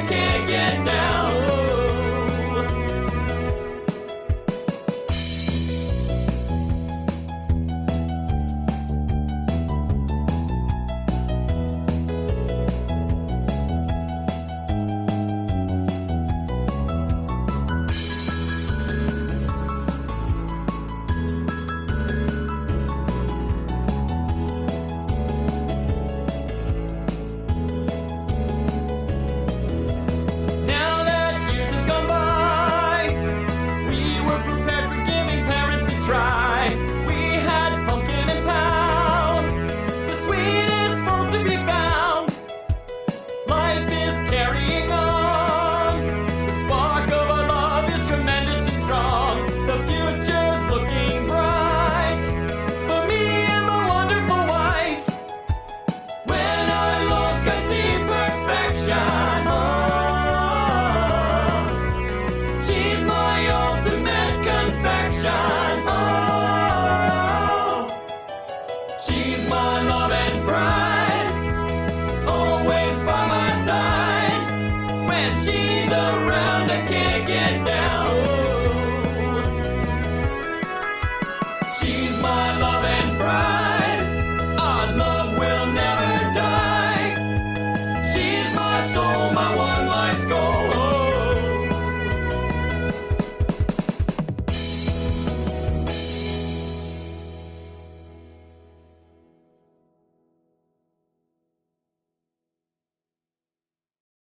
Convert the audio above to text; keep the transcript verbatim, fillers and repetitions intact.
can't get down. Oh. Carrying on, the spark of our love is tremendous and strong. The future's looking bright for me and my wonderful wife. When I look, I see perfection. Oh, she's my ultimate confection. Oh, she's my love and pride.